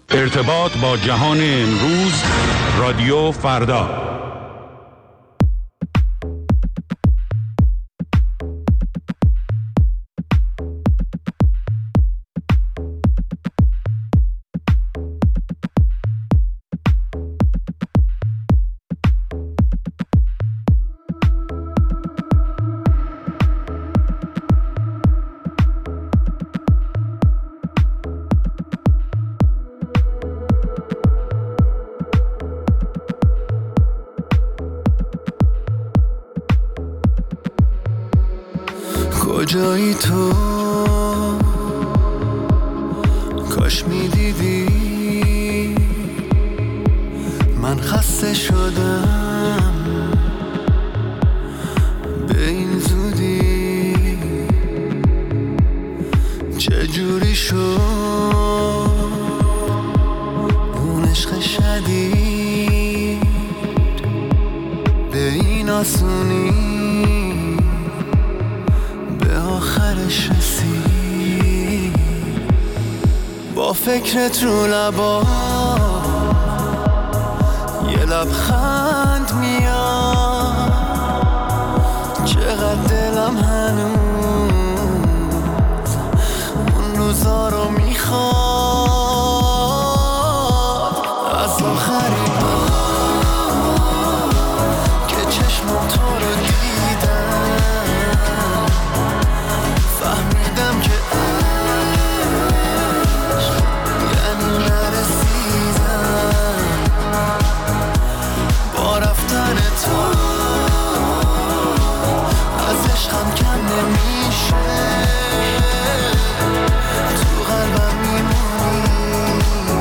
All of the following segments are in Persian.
ارتباط با جهان امروز، رادیو فردا. کجایی تو؟ کاش میدیدی من خسته شدم به این زودی. چجوری شد اون عشق شدید به این آسونی آخرش رسید؟ با فکرت رو لبا یه لبخند میاد، چقدر دلم هنوز اون روزا رو میخواد. از آخرین بار که چشمم تو رو دیدم فهمیدم که عشق یعنی نرسیدم. با رفتن تو از عشقم کم نمیشه، تو قلبم میمونی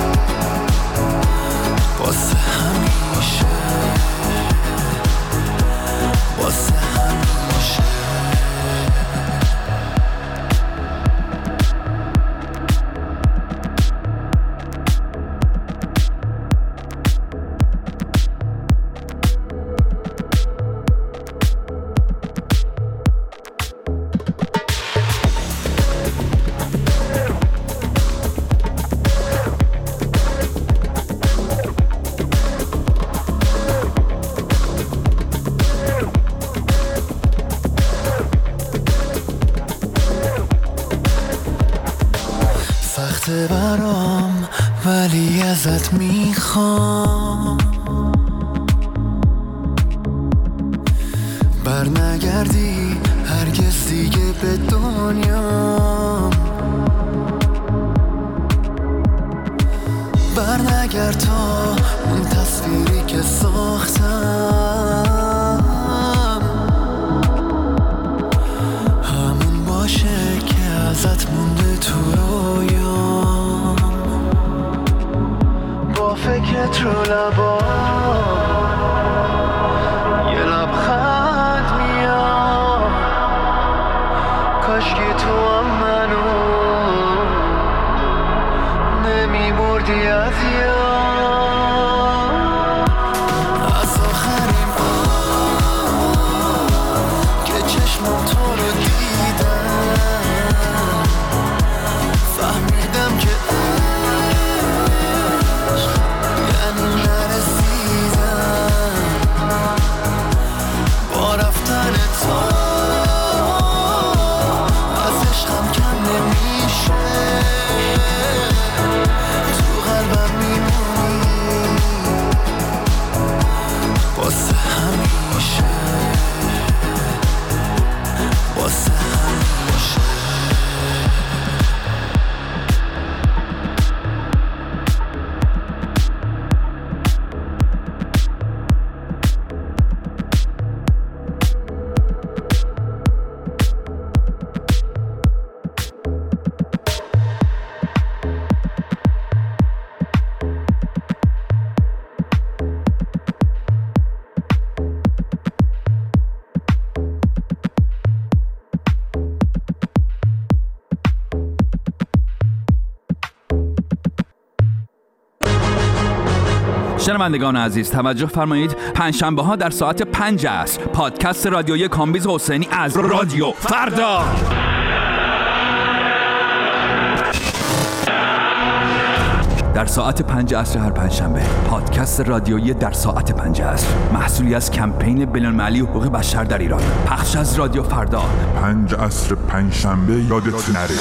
واسه همیشه، واسه همیشه. سخته برام ولی ازت میخوام برنگردی هرگز دیگه به دنیام. برنگرد تا اون تصویری که ساختم همون باشه که ازت مونده تو رویام. با فکرت رو لبا یه لبخند میاد، کاشکی تو هم منو نمیبردی از یاد. از آخرین بار که چشمم تو رو دیدم فهمیدم که عشق یعنی نرسیدم. با رفتن تو از عشقم کم نمیشه، تو قلبم میمونی واسه همیشه، واسه همیشه. شنوندگان عزیز توجه فرمایید، پنجشنبه ها در ساعت 5 عصر پادکست رادیویی کامبیز حسینی از رادیو فردا. در ساعت 5 عصر هر پنجشنبه. پادکست رادیویی در ساعت 5 عصر، محصولی از کمپین بین‌المللی حقوق بشر در ایران. پخش از رادیو فردا. 5 عصر پنجشنبه یادت نره.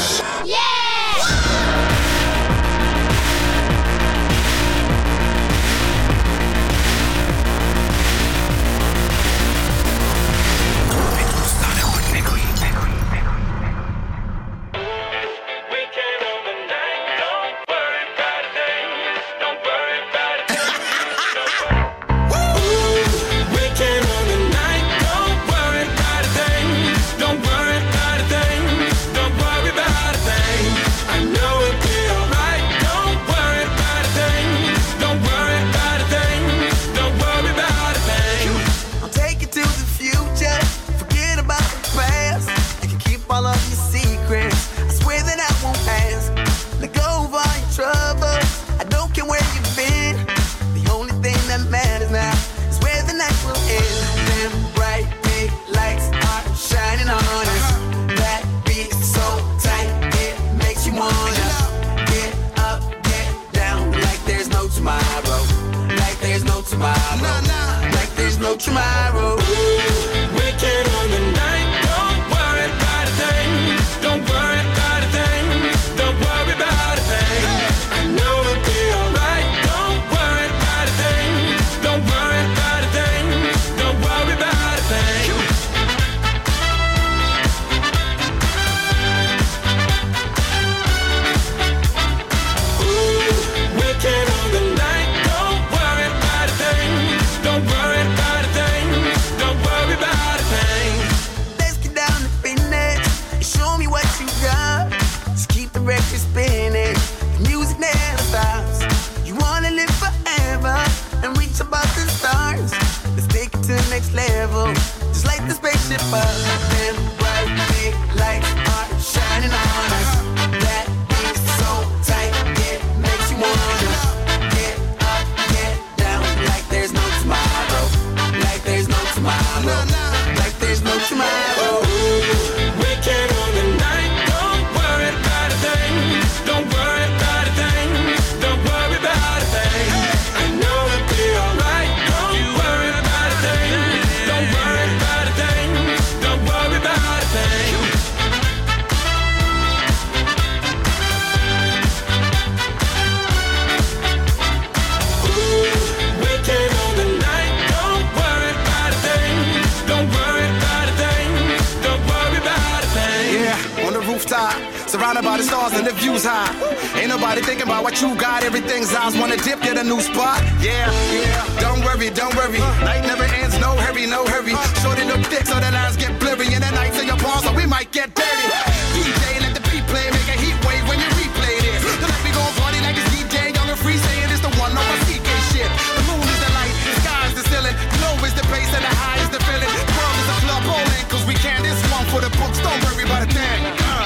Surrounded by the stars and the views high. Ain't nobody thinking about what you got. Everything's eyes wanna dip, get a new spot. Yeah, don't worry. Night never ends, no hurry. Shorty look thick so the lines get blurry. And the nights in your palms so we might get dirty. DJ, let the beat play, make a heat wave when you replay this. Don't let me go party like it's DJ, young and free, saying it's the one over CK shit. The moon is the light, the sky is the ceiling. Low is the bass and the high is the feeling. The world is a club bowling, cause we can. This one for the books, don't worry about a thing.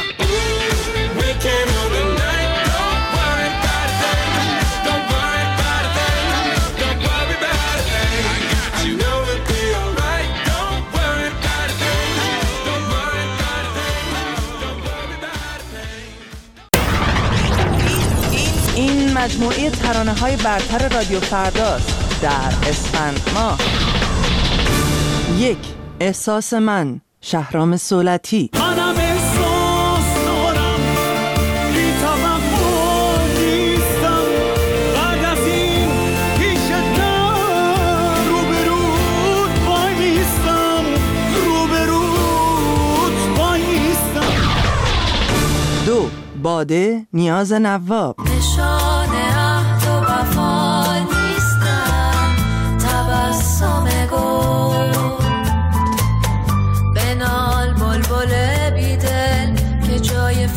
We came on the night, don't worry about a thing. Don't worry about a thing. Don't worry about a thing. I know it'll be alright. Don't worry about a thing. Don't worry about a thing. Don't worry about a thing. این مجموعه ترانه‌های برتر رادیو فرداست در اسفند ماه. 1. احساس من، شهرام صولتی. باده نیاز نواب. نشانه عهد و وفا نیستم، تبسم گل بنال بلبل بیدل که جای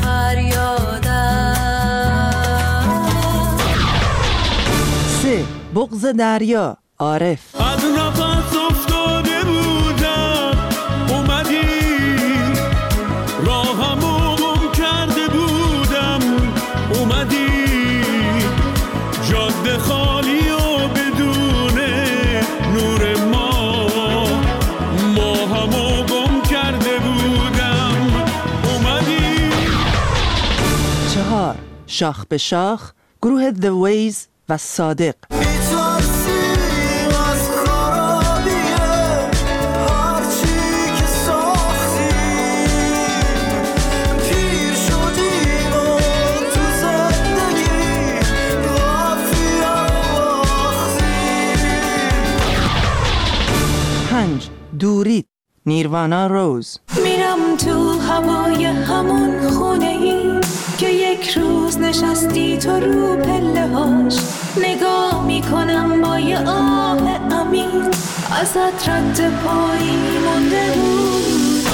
فریادم. 3. بغض دریا، عارف. از نفس افتاده بودم اومدی راهمو گم کرده بودم اومدی جاده خالی و بدون نور ما همو گم کرده بودم اومدی. 4. شاخ به شاخ گروه The Ways و صادق. دورید نیروانا روز. میرم تو هوای همون خونه ای که یک روز نشستی تو رو پله هاش، نگاه میکنم با یه آه عمیق ازت رد پایی مونده بود.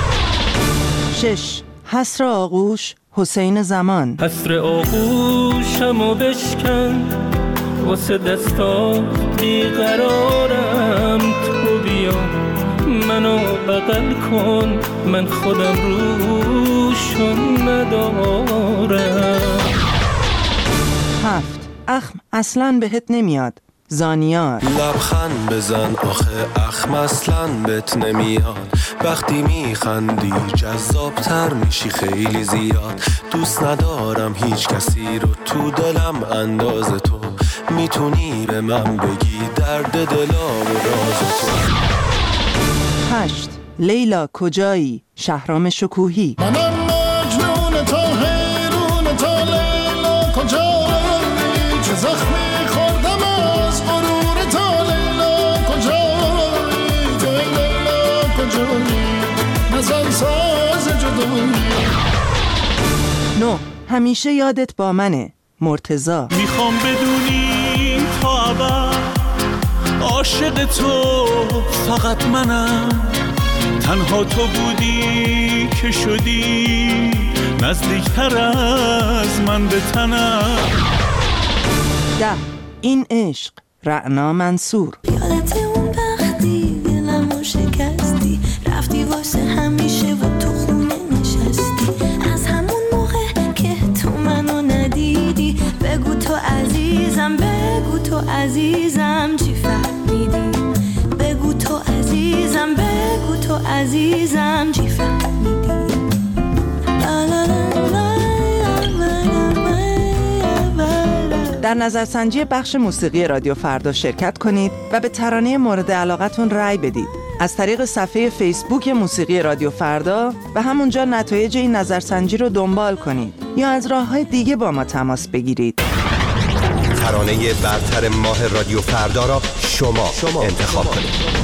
6 حسر آغوش حسین زمان. حسر آغوشمو بشکن واسه دستا بیقرارم، تو بیا منو بغل کن، من خودم روشون ندارم. 7 اخم اصلاً بهت نمیاد زانیار. لبخند بزن آخه اخم اصلاً بهت نمیاد، وقتی میخندی جذابتر میشی خیلی زیاد، دوست ندارم هیچ کسی رو تو دلم انداز تو، میتونی به من بگی درد دلا و راز تو. 8 لیلا کجایی شهرام شکوهی. منم مجنون تو حیرون تو لیلا کجایی، چه زخمی خوردم از غرور تو لیلا کجایی، تو لیلا کجایی نزن ساز جدایی. 9 همیشه یادت با منه مرتضی. میخوام بدونی تا ابد عاشق تو فقط منم، تنها تو بودی که شدی نزدیکتر از من به تنم. 10 این عشق رعنا منصور. یادت اون وقتی دلمو شکستی، رفتی واسه همیشه و تو خونه نشستی، از همون موقع که تو منو ندیدی، بگو تو عزیزم، بگو تو عزیزم چی فهمیدی، بگو تو عزیزم، بگو تو عزیزم چی فهمیدی. در نظرسنجی بخش موسیقی رادیو فردا شرکت کنید و به ترانه مورد علاقتون رأی بدید از طریق صفحه فیسبوک موسیقی رادیو فردا و همونجا نتایج این نظرسنجی رو دنبال کنید یا از راه‌های دیگه با ما تماس بگیرید. ترانه برتر ماه رادیو فردا را شما انتخاب کنید.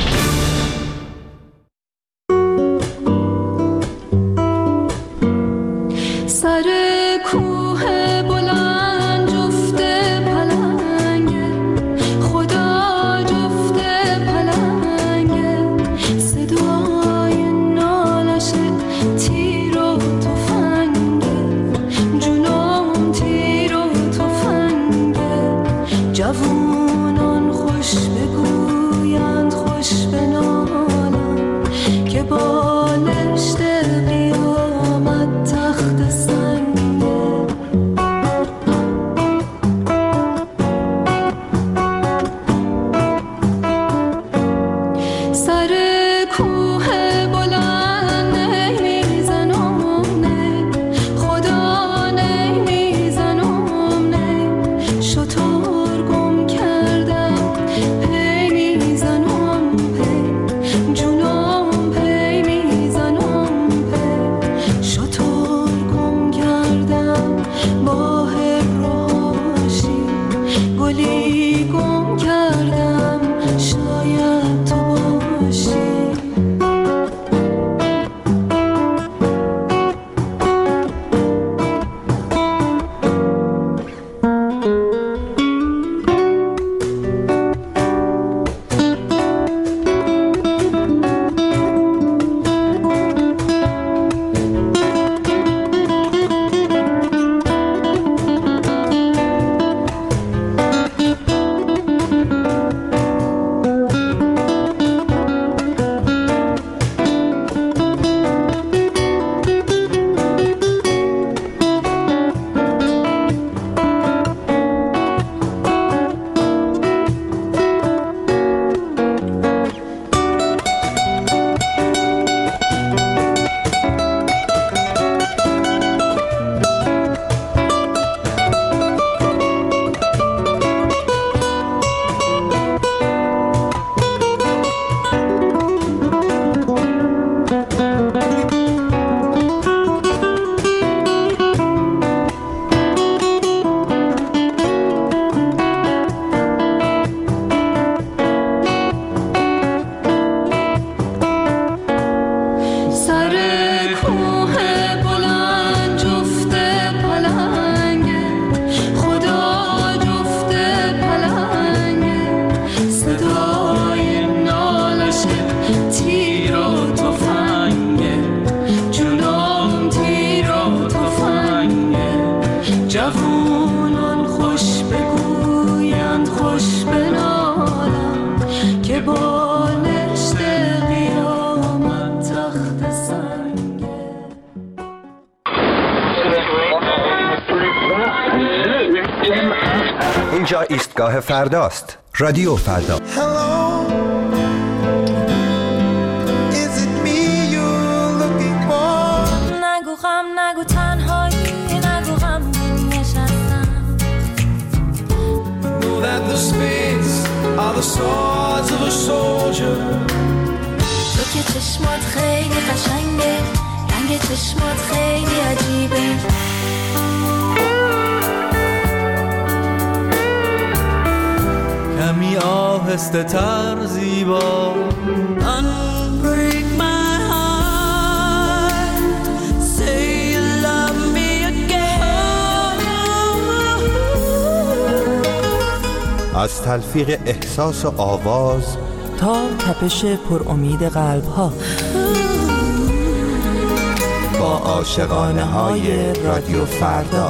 جوانان خوش بگویند خوش بنالم که بالشت قیامت تخت سنگه. سر کوه بلند نمیزنم نه، خدا نمیزنم نه، شطور گم کردم پی میزنم پی، جونم پی میزنم پی، شطور گم کردم با هراشی، گلی گم کردم شاید تو باشی. اینجا ایستگاه فرداست. رادیو فردا. نگو غم نگو تنهایی نگو غم نشستم. Know that the spades are the swords of a soldier. تو که چشمات خیلی قشنگه، رنگ چشمات خیلی عجیبه. کمی آهسته تر زیبا. Unbreak my heart, say you love me again. از تلفیق احساس و آواز تا تپش پر امید قلب ها، با عاشقانه های رادیو فردا.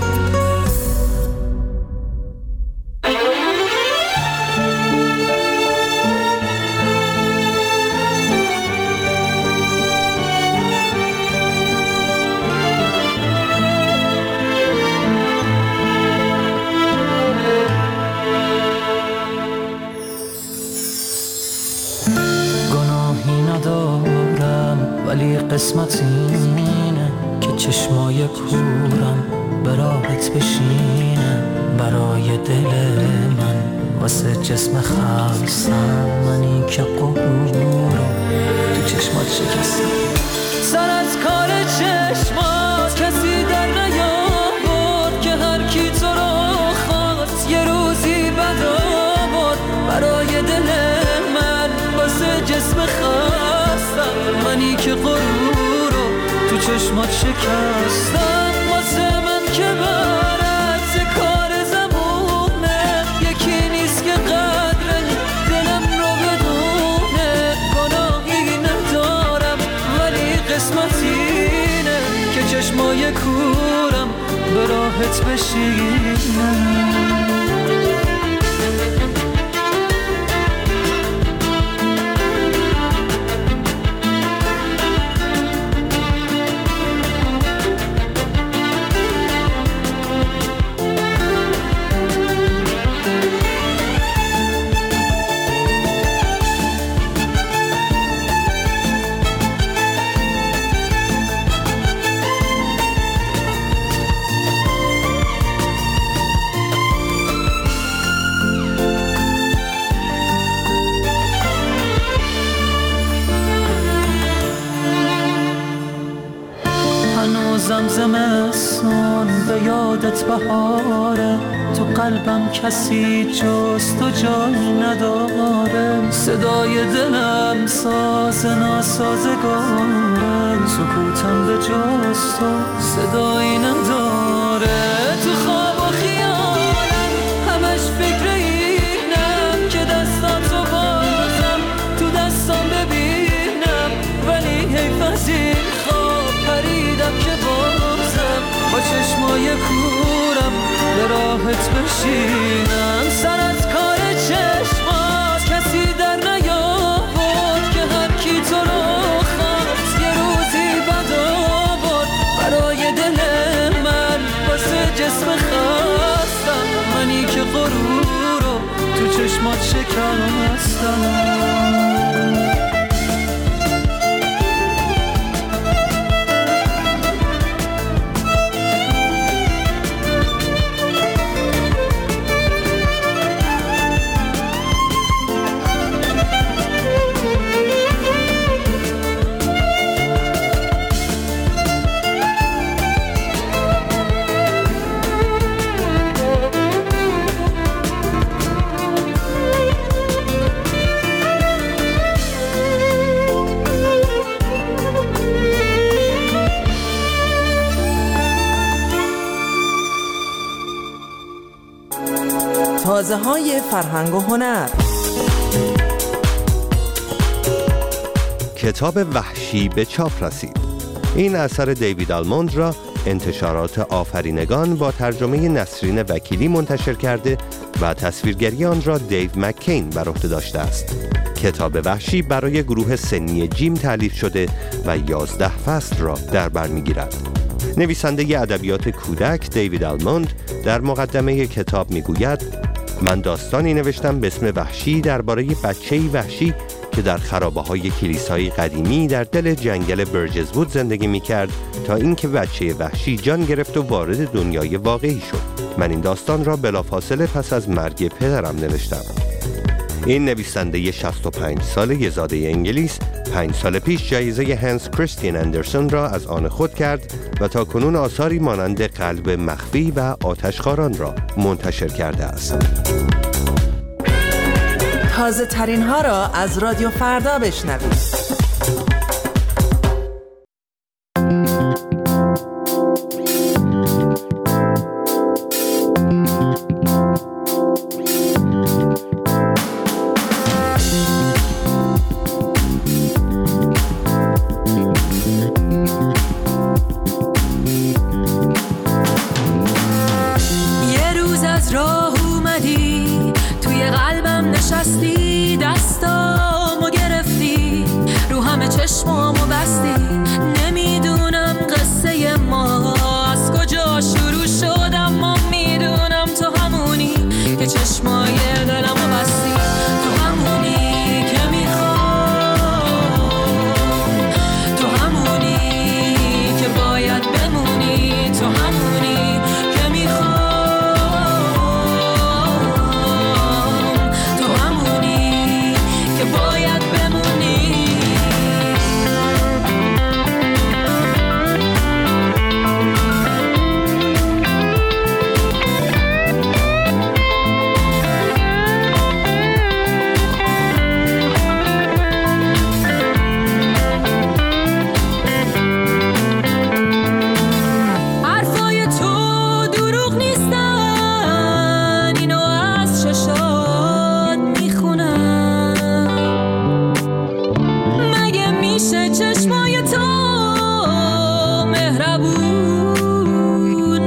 ولی قسمت اینه که چشمای کورم به راحت بشینه برای دل من، واسه جسم خلصم منی که قبورم تو چشمات شکستم. سر از کار چشمات کسی در نیاورد که هر کی تو رو خواست یه روزی بد آورد. برای دل من واسه جسم خستم منی که غرور رو تو چشمات شکستم. واسه من که برعکس کار زمونه یکی نیست که قدر دلم رو بدونه. گناهی ندارم ولی قسمت اینه که چشمای کورم به راحت بشینم. زمستون به یادت بهاره، تو قلبم کسی جز تو جای نداره. صدای دلم ساز ناسازگاره، سکوتم به جز تو صدایی نداره. تو خواب و خیالم همش فکر اینم که دستاتو بازم تو دستام ببینم، ولی حیف از این خواب پریدم که با چشمای کورم به راحت بشینم. سر از کار چشمات کسی در نیاورد که هر کی تو رو خواست یه روزی بد آورد. برای دل من واسه جسم خستم منی که غرور رو تو چشمات شکستم. تازه های فرهنگ و هنر. کتاب وحشی به چاپ رسید. این اثر دیوید آلموند را انتشارات آفرینگان با ترجمه نسرین وکیلی منتشر کرده و تصویرگری آن را دیو مکین بر عهده داشته است. کتاب وحشی برای گروه سنی جیم تألیف شده و 11 فصل را در بر می‌گیرد. نویسنده ادبیات کودک دیوید آلموند در مقدمه کتاب میگوید: من داستانی نوشتم به اسم وحشی درباره بچه‌ای وحشی که در خرابه‌های کلیسای قدیمی در دل جنگل برجزوود زندگی می‌کرد تا اینکه بچه وحشی جان گرفت و وارد دنیای واقعی شد. من این داستان را بلافاصله پس از مرگ پدرم نوشتم. این نویسنده 65 ساله زاده انگلیس 5 سال پیش جایزه هنس کریستین اندرسون را از آن خود کرد و تا کنون آثاری مانند قلب مخفی و آتشخواران را منتشر کرده است. تازه ترین ها را از رادیو فردا بشنوید. نشستی دستامو گرفتی رو همه چشمامو بستی نمیدونم قصه ما از کجا شروع شد اما میدونم تو همونی که چشمای دلمو بستی تو همونی که میخوام تو همونی که باید بمونی تو همونی که میخوام باید بمونی حرفای تو دروغ نیستن اینو از چشات میخونم مگه میشه چشمای تو مهربون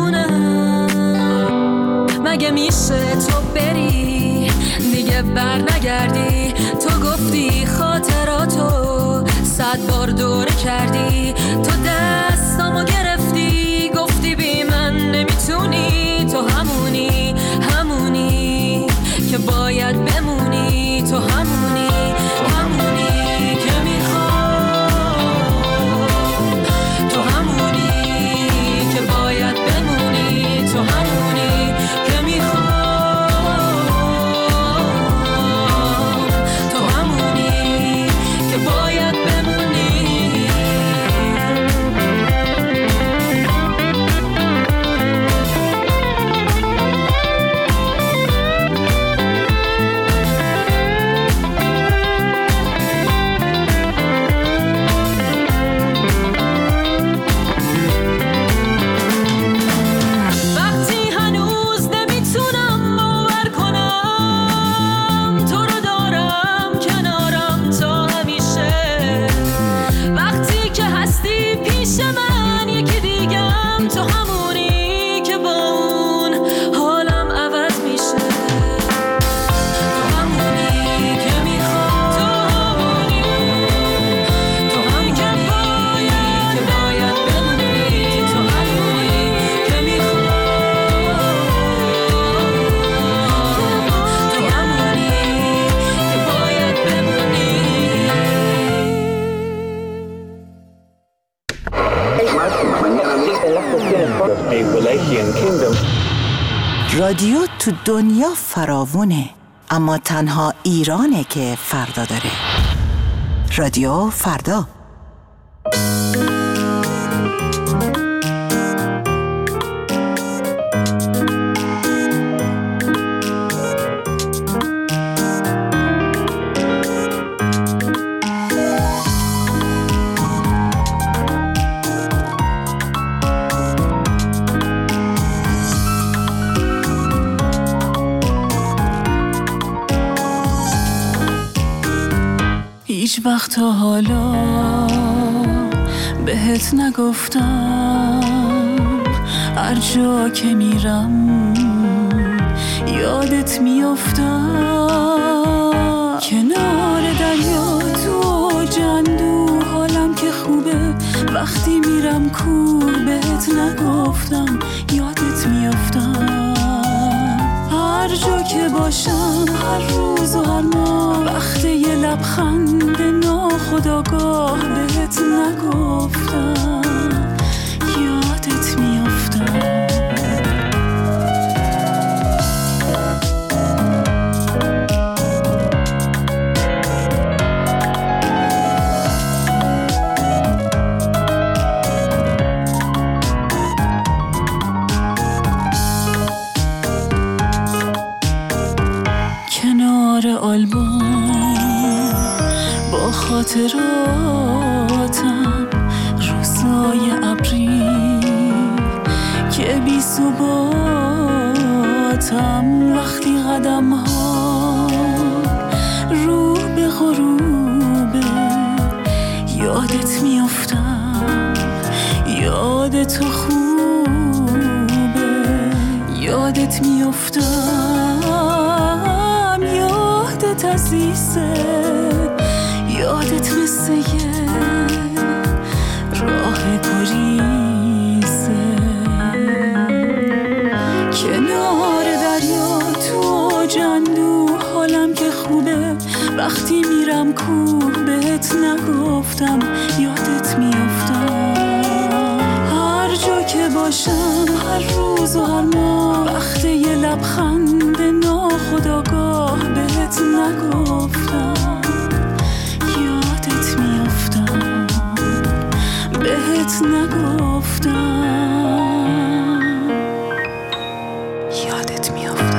نمونن مگه میشه تو بری دیگه بر نگردی تو گفتی خاطراتو 100 بار دوره کردی تو دستامو گرفتی گفتی بی من نمیتونی تو همونی همونی که باید بمونی تو همونی همونی که میخوام تو همونی که باید بمونی تو همونی که میخوام تو همونی که باید بمونی رادیو تو دنیا فراوونه اما تنها ایرانه که فردا داره. رادیو فردا. هیچ وقت تا حالا بهت نگفتم هر جا که میرم یادت میافتم کنار دریا تو جندو حالم که خوبه وقتی میرم کور به بهت نگفتم یادت میافتم. هر جا که باشم هر روز و هر ماه وقت یه لبخند ناخودآگاه بهت نگفتم یادت میافتم. آلبوم با خاطراتم روزای ابری که بی ثباتم وقتی قدم ها رو به غروبه یادت میافتم. یاد تو خوبه یادت میافتم. یادت عزیزه یادت مثل یه راه گریزه کنار دریا تو جندو حالم که خوبه وقتی میرم کوه بهت نگفتم یادت میافتم. هر جا که باشم هر روز و هر ماه وقت یه لبخند ناخودآگاه بهت نگفتم یادت میافتم. بهت نگفتم یادت میافتم.